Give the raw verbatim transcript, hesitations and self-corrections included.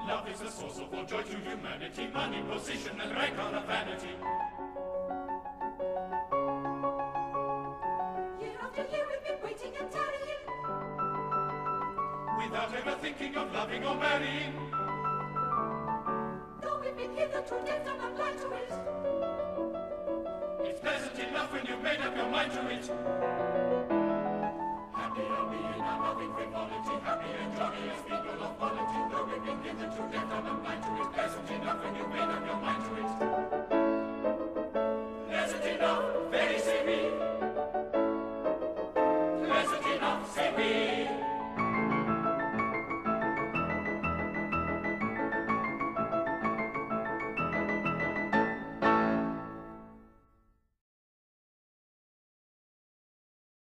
Love is the source of all joy to humanity. Money, position, and rank are a vanity. Year after year we've been waiting and tarrying, Without ever thinking of loving or marrying. though we've been hitherto deaf, dumb, and blind to it. It's pleasant enough when you've made up your mind to it. Happy are we in our loving frivolity. Happy and jolly as people of quality. Though we've been hitherto deaf, dumb, and blind to it. Pleasant enough when you've made up your mind